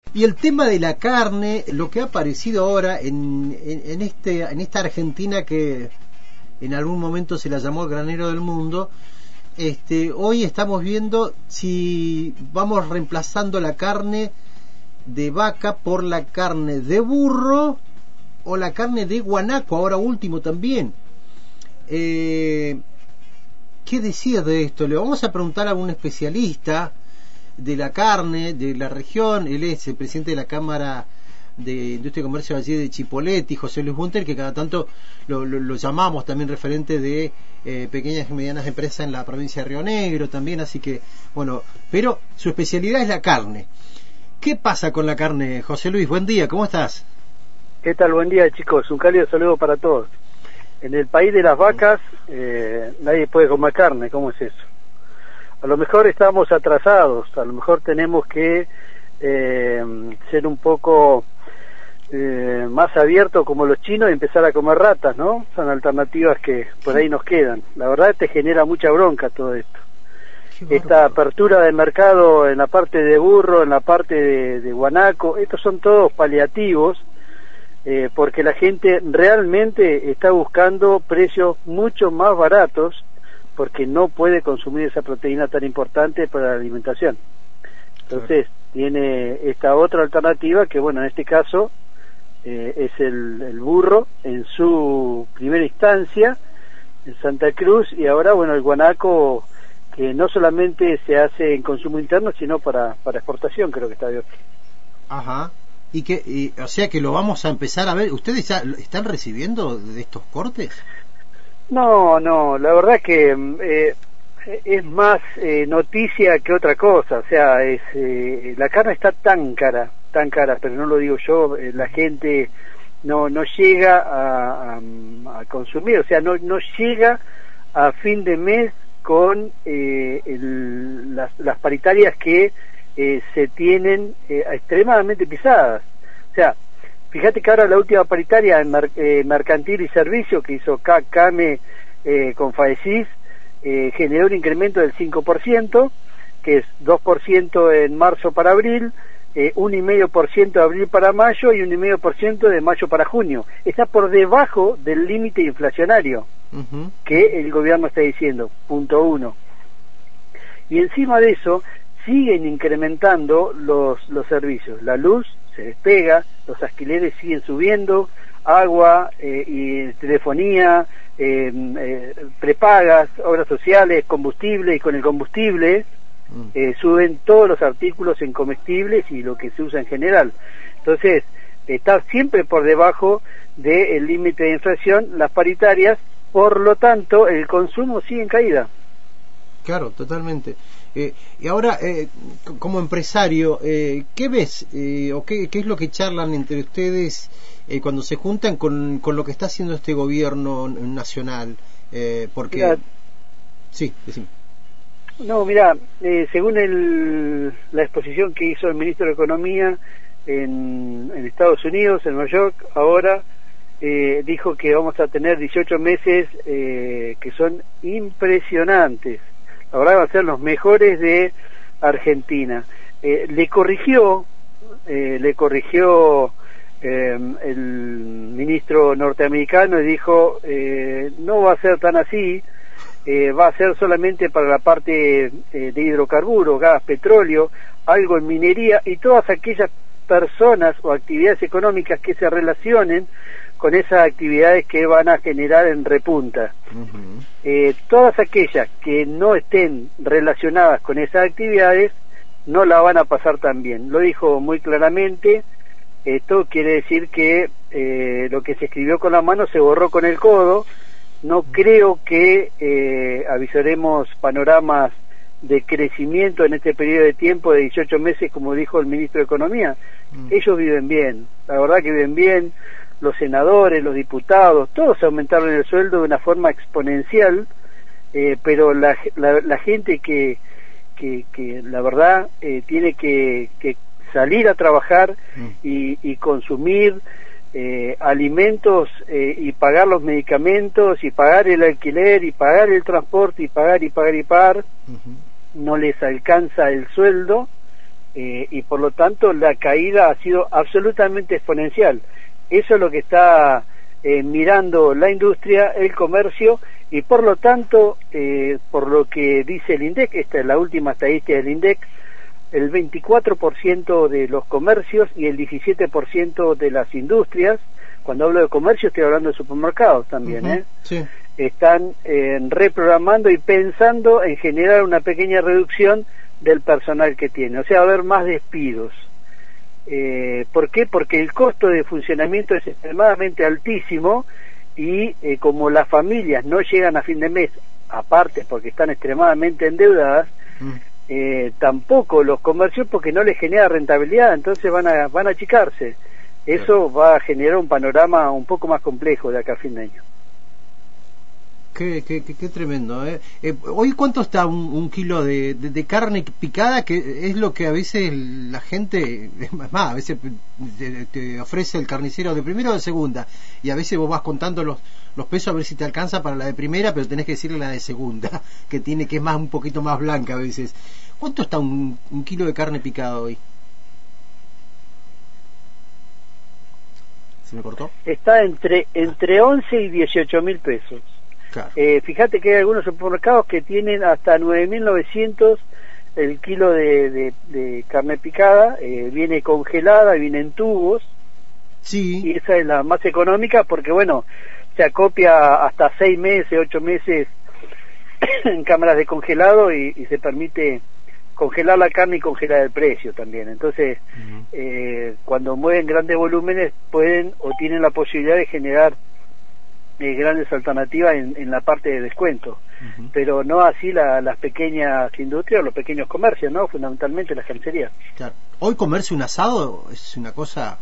Y el tema de la carne, lo que ha aparecido ahora en esta Argentina que en algún momento se la llamó el granero del mundo, hoy estamos viendo si vamos reemplazando la carne de vaca por la carne de burro o la carne de guanaco, ahora último también. ¿Qué decías de esto? Le vamos a preguntar a un especialista de la carne de la región. Él es el presidente de la Cámara de Industria y Comercio allí de Chipoleti, José Luis Bunter, que cada tanto lo llamamos también referente de pequeñas y medianas empresas en la provincia de Río Negro también, así que bueno, pero su especialidad es la carne. ¿Qué pasa con la carne, José Luis? Buen día, ¿cómo estás? ¿Qué tal? Buen día, chicos, un cálido saludo para todos. En el país de las vacas nadie puede comer carne. ¿Cómo es eso? A lo mejor estamos atrasados, a lo mejor tenemos que ser un poco más abiertos como los chinos y empezar a comer ratas, ¿no? Son alternativas que por ahí nos quedan. La verdad te genera mucha bronca todo esto. Esta apertura de mercado en la parte de burro, en la parte de guanaco, estos son todos paliativos, porque la gente realmente está buscando precios mucho más baratos porque no puede consumir esa proteína tan importante para la alimentación. Entonces tiene esta otra alternativa que, bueno, en este caso es el burro en su primera instancia en Santa Cruz, y ahora, bueno, el guanaco, que no solamente se hace en consumo interno sino para exportación, creo que está abierto. Ajá. O sea que lo vamos a empezar a ver. ¿Ustedes ya están recibiendo de estos cortes? No, la verdad que es más noticia que otra cosa. O sea, la carne está tan cara, pero no lo digo yo, la gente no llega a consumir, o sea, no llega a fin de mes con las paritarias que se tienen extremadamente pisadas. O sea, fíjate que ahora la última paritaria en mercantil y servicio que hizo CAME con FAESIS generó un incremento del 5%, que es 2% en marzo para abril, 1,5% de abril para mayo y 1,5% de mayo para junio. Está por debajo del límite inflacionario que el gobierno está diciendo, punto uno. Y encima de eso siguen incrementando los servicios. La luz se despega, los alquileres siguen subiendo, agua y telefonía, prepagas, obras sociales, combustible, y con el combustible suben todos los artículos en comestibles y lo que se usa en general. Entonces, está siempre por debajo del límite de inflación las paritarias, por lo tanto el consumo sigue en caída. Claro, totalmente. Y ahora, como empresario, ¿qué ves o qué es lo que charlan entre ustedes cuando se juntan con lo que está haciendo este gobierno nacional? Porque... Mirá, sí, decime. No, mira, según la exposición que hizo el ministro de Economía en Estados Unidos, en Nueva York, ahora dijo que vamos a tener 18 meses que son impresionantes. La verdad van a ser los mejores de Argentina. Le corrigió el ministro norteamericano y dijo no va a ser tan así, va a ser solamente para la parte de hidrocarburos, gas, petróleo, algo en minería y todas aquellas personas o actividades económicas que se relacionen con esas actividades que van a generar en repunta. Todas aquellas que no estén relacionadas con esas actividades no la van a pasar tan bien. Lo dijo muy claramente. Esto quiere decir que lo que se escribió con la mano se borró con el codo. No creo que avisaremos panoramas de crecimiento en este periodo de tiempo de 18 meses, como dijo el ministro de Economía. Ellos viven bien, la verdad que viven bien. Los senadores, los diputados, todos aumentaron el sueldo de una forma exponencial, pero la gente que la verdad tiene que salir a trabajar y consumir alimentos y pagar los medicamentos y pagar el alquiler y pagar el transporte y pagar, no les alcanza el sueldo y por lo tanto la caída ha sido absolutamente exponencial. Eso es lo que está mirando la industria, el comercio, y por lo tanto, por lo que dice el INDEC, esta es la última estadística del INDEC, el 24% de los comercios y el 17% de las industrias, cuando hablo de comercio estoy hablando de supermercados también, sí, están reprogramando y pensando en generar una pequeña reducción del personal que tiene, o sea, va a haber más despidos. ¿Por qué? Porque el costo de funcionamiento es extremadamente altísimo y como las familias no llegan a fin de mes, aparte porque están extremadamente endeudadas, tampoco los comercios porque no les genera rentabilidad, entonces van a achicarse. Eso va a generar un panorama un poco más complejo de acá a fin de año. Qué tremendo, ¿eh? Hoy, ¿cuánto está un kilo de carne picada? Que es lo que a veces la gente, es más, a veces te ofrece el carnicero de primera o de segunda, y a veces vos vas contando los pesos a ver si te alcanza para la de primera, pero tenés que decirle la de segunda, que es más un poquito más blanca a veces. ¿Cuánto está un kilo de carne picada hoy? ¿Se me cortó? Está entre 11 y 18 mil pesos. Claro. Fíjate que hay algunos supermercados que tienen hasta 9.900 el kilo de carne picada, viene congelada, viene en tubos, sí, y esa es la más económica porque, bueno, se acopia hasta 6 meses, 8 meses en cámaras de congelado y se permite congelar la carne y congelar el precio también. Entonces, cuando mueven grandes volúmenes pueden o tienen la posibilidad de generar grandes alternativas en la parte de descuento, pero no así las pequeñas industrias o los pequeños comercios, ¿no? Fundamentalmente las carnicerías. Claro. Hoy comerse un asado es una cosa,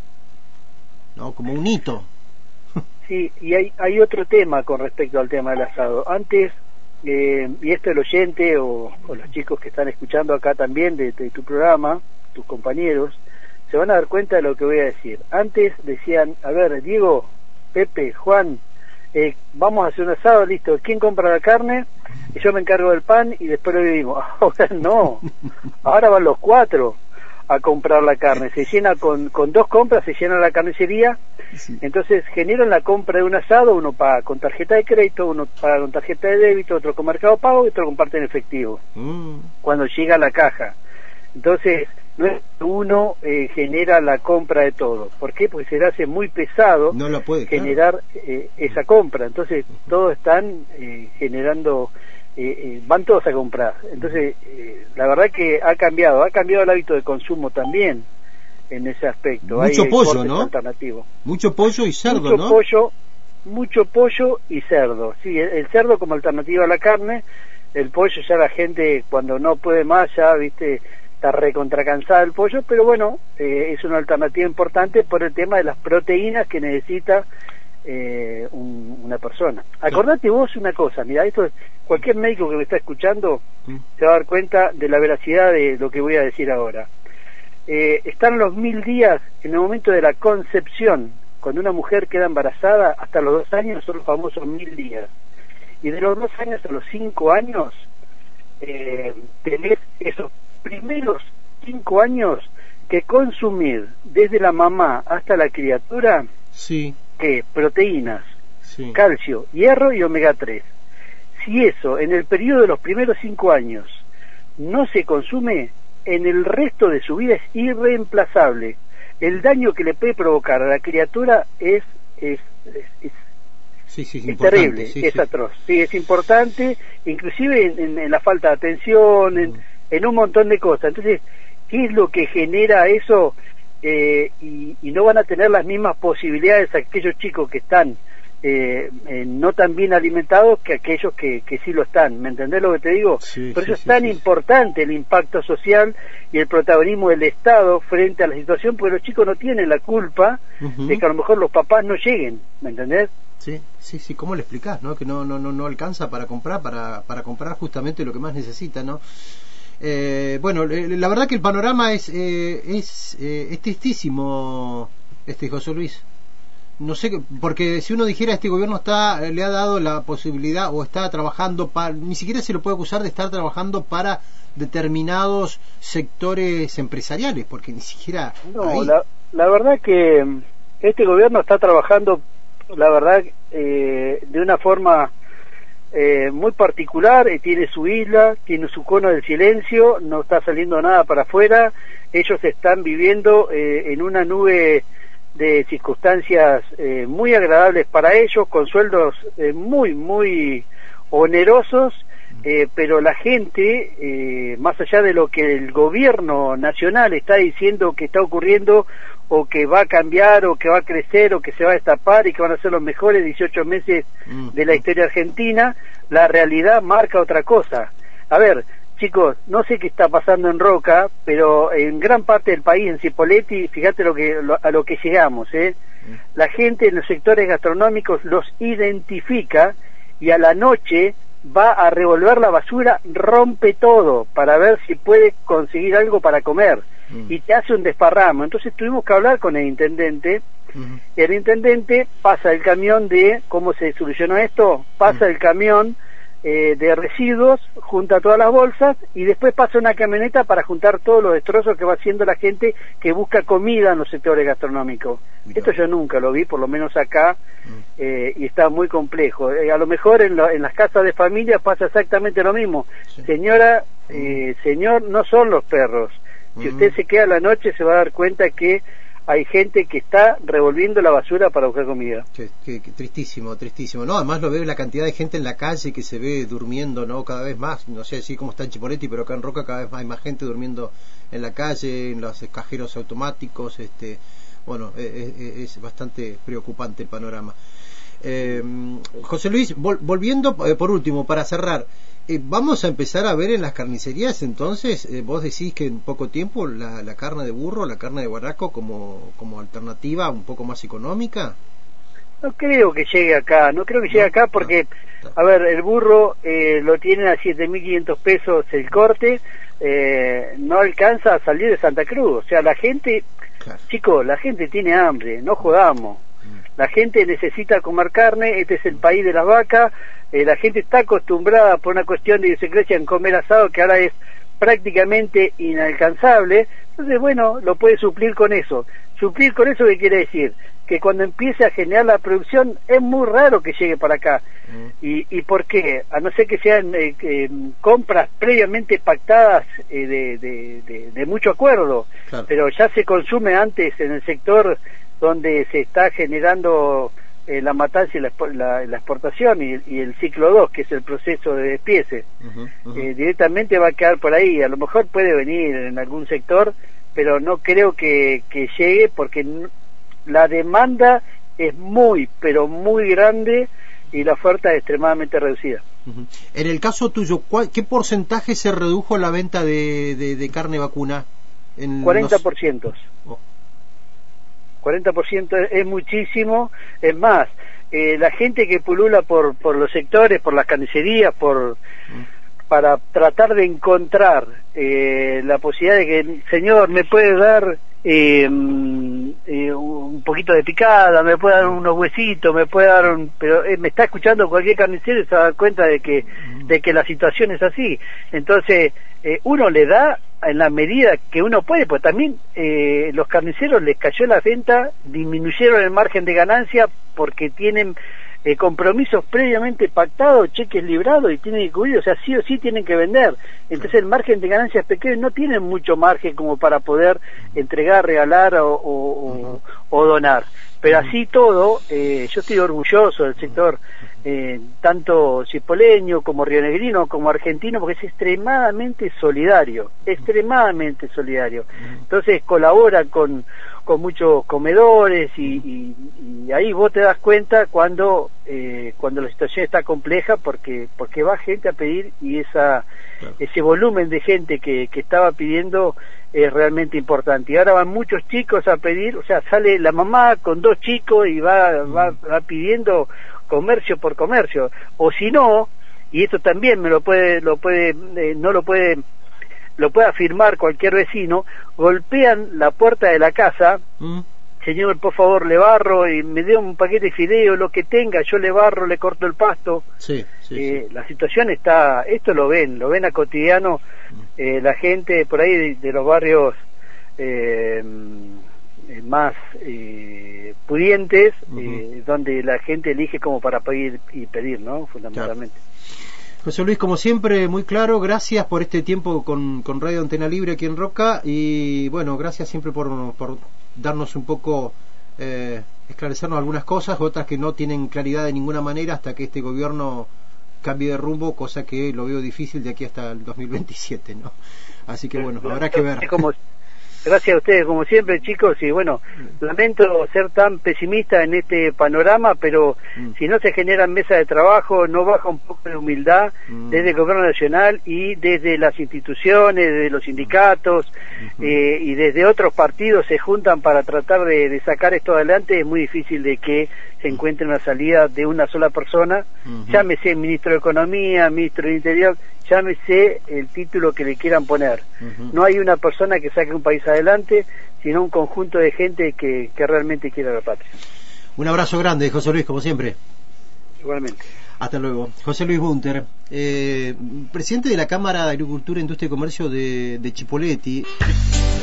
¿no? Como un hito. Sí, y hay otro tema con respecto al tema del asado. Antes, y esto el oyente o los chicos que están escuchando acá también de tu programa, tus compañeros, se van a dar cuenta de lo que voy a decir. Antes decían, a ver, Diego, Pepe, Juan, vamos a hacer un asado, listo, ¿quién compra la carne? Y yo me encargo del pan y después lo dividimos. Ahora no, ahora van los 4 a comprar la carne, se llena con 2 compras, se llena la carnicería, sí. Entonces generan la compra de un asado, uno paga con tarjeta de crédito, uno paga con tarjeta de débito, otro con Mercado Pago y otro con parte en efectivo, cuando llega a la caja. Entonces, no es que uno genera la compra de todo. ¿Por qué? Porque se le hace muy pesado generar esa compra. Entonces, todos están generando, van todos a comprar. Entonces, la verdad que ha cambiado el hábito de consumo también en ese aspecto. Mucho pollo, ¿no? Alternativo. Mucho pollo y cerdo, mucho ¿no? Mucho pollo y cerdo. Sí, el cerdo como alternativa a la carne, el pollo ya la gente cuando no puede más ya, viste, está recontracansada del pollo, pero bueno, es una alternativa importante por el tema de las proteínas que necesita una persona. Acordate vos una cosa, mira, esto cualquier médico que me está escuchando se va a dar cuenta de la veracidad de lo que voy a decir ahora. Están los 1000 días en el momento de la concepción, cuando una mujer queda embarazada, hasta los 2 años son los famosos 1000 días, y de los 2 años a los 5 años tenés esos primeros 5 años que consumir desde la mamá hasta la criatura, sí, proteínas, sí, calcio, hierro y omega 3. Si eso en el periodo de los primeros 5 años no se consume, en el resto de su vida es irreemplazable. El daño que le puede provocar a la criatura es terrible, es atroz. Sí, es importante, inclusive en la falta de atención, en un montón de cosas. Entonces, ¿qué es lo que genera eso? Y no van a tener las mismas posibilidades aquellos chicos que están no tan bien alimentados que aquellos que sí lo están. ¿Me entendés lo que te digo? Sí, por eso es tan importante el impacto social y el protagonismo del Estado frente a la situación, porque los chicos no tienen la culpa de que a lo mejor los papás no lleguen. ¿Me entendés? Sí, ¿cómo le explicás, no? Que no alcanza para comprar, para comprar justamente lo que más necesita, ¿no? Bueno, la verdad que el panorama es tristísimo, José Luis. no sé, porque si uno dijera este gobierno le ha dado la posibilidad o está trabajando para, ni siquiera se lo puede acusar de estar trabajando para determinados sectores empresariales, porque ni siquiera no, la verdad que este gobierno está trabajando, la verdad, de una forma muy particular. Tiene su isla, tiene su cono del silencio, no está saliendo nada para afuera. Ellos están viviendo en una nube de circunstancias muy agradables para ellos, con sueldos muy onerosos, pero la gente, más allá de lo que el gobierno nacional está diciendo que está ocurriendo, o que va a cambiar, o que va a crecer, o que se va a destapar, y que van a ser los mejores 18 meses de la historia argentina, la realidad marca otra cosa. A ver, chicos, no sé qué está pasando en Roca, pero en gran parte del país, en Cipolletti, fíjate a lo que llegamos, La gente en los sectores gastronómicos los identifica, y a la noche va a revolver la basura, rompe todo para ver si puede conseguir algo para comer, y te hace un desparramo. Entonces tuvimos que hablar con el intendente. El intendente pasa el camión de, ¿cómo se solucionó esto? Pasa el camión de residuos, junta todas las bolsas, y después pasa una camioneta para juntar todos los destrozos que va haciendo la gente que busca comida en los sectores gastronómicos. Esto yo nunca lo vi, por lo menos acá, y está muy complejo. A lo mejor en las casas de familia pasa exactamente lo mismo. Sí. Señora, señor, no son los perros. Si usted se queda a la noche, se va a dar cuenta que hay gente que está revolviendo la basura para buscar comida. Que tristísimo, tristísimo. No, además lo veo la cantidad de gente en la calle que se ve durmiendo, ¿no? Cada vez más, no sé así como está en Chipolletti, pero acá en Roca cada vez hay más gente durmiendo en la calle, en los cajeros automáticos. Bueno, es bastante preocupante el panorama. José Luis, volviendo por último, para cerrar, vamos a empezar a ver en las carnicerías, entonces, vos decís que en poco tiempo la carne de burro, la carne de guaraco como alternativa un poco más económica. No creo que llegue acá, porque, a ver, el burro lo tienen a 7.500 pesos el corte, no alcanza a salir de Santa Cruz. O sea, la gente, claro. Chicos, la gente tiene hambre, no jodamos. La gente necesita comer carne, este es el país de las vacas, la gente está acostumbrada por una cuestión de idiosincrasia en comer asado, que ahora es prácticamente inalcanzable. Entonces, bueno, lo puede suplir con eso. ¿Suplir con eso qué quiere decir? Que cuando empiece a generar la producción es muy raro que llegue para acá. ¿Y por qué? A no ser que sean compras previamente pactadas de mucho acuerdo, claro. Pero ya se consume antes en el sector donde se está generando la matanza y la exportación, y el ciclo 2, que es el proceso de despiece. Directamente va a quedar por ahí. A lo mejor puede venir en algún sector, pero no creo que llegue, porque la demanda es muy, pero muy grande, y la oferta es extremadamente reducida. En el caso tuyo, ¿qué porcentaje se redujo la venta de carne vacuna? 40%. 40% es muchísimo. Es más, la gente que pulula por los sectores, por las carnicerías, para tratar de encontrar la posibilidad de que, señor, me puede dar un poquito de picada, me puede dar unos huesitos, me puede dar pero me está escuchando cualquier carnicero y se da cuenta de que la situación es así. Entonces uno le da en la medida que uno puede, pues también los carniceros les cayó la venta, disminuyeron el margen de ganancia porque tienen compromisos previamente pactados, cheques librados, y tienen que cubrir, o sea, sí o sí tienen que vender. Entonces el margen de ganancia es pequeño, no tienen mucho margen como para poder entregar, regalar o donar. Pero así todo, yo estoy orgulloso del sector, tanto cipoleño como rionegrino como argentino, porque es extremadamente solidario. Entonces colabora con muchos comedores, y ahí vos te das cuenta cuando la situación está compleja, porque va gente a pedir, y ese volumen de gente que estaba pidiendo es realmente importante. Y ahora van muchos chicos a pedir, o sea, sale la mamá con 2 chicos y va pidiendo comercio por comercio. O si no, y esto también lo puede afirmar cualquier vecino, golpean la puerta de la casa señor, por favor, le barro y me dé un paquete de fideo, lo que tenga, yo le barro, le corto el pasto. Sí, sí. La situación está, esto lo ven a cotidiano, la gente por ahí de los barrios más pudientes, donde la gente elige como para pedir, ¿no? Fundamentalmente. Claro. José Luis, como siempre, muy claro, gracias por este tiempo con Radio Antena Libre aquí en Roca, y bueno, gracias siempre por darnos un poco, esclarecernos algunas cosas, otras que no tienen claridad de ninguna manera hasta que este gobierno cambie de rumbo, cosa que lo veo difícil de aquí hasta el 2027, ¿no? Así que bueno, habrá que ver. Gracias a ustedes, como siempre, chicos, y bueno, lamento ser tan pesimista en este panorama, pero si no se generan mesas de trabajo, no baja un poco de humildad desde el gobierno nacional y desde las instituciones, desde los sindicatos y desde otros partidos se juntan para tratar de sacar esto adelante, es muy difícil de que se encuentre una salida de una sola persona, llámese ministro de Economía, ministro del Interior, llámese el título que le quieran poner. No hay una persona que saque un país adelante, sino un conjunto de gente que realmente quiere la patria. Un abrazo grande, José Luis, como siempre. Igualmente. Hasta luego. José Luis Bunter, presidente de la Cámara de Agricultura, Industria y Comercio de Chipoleti.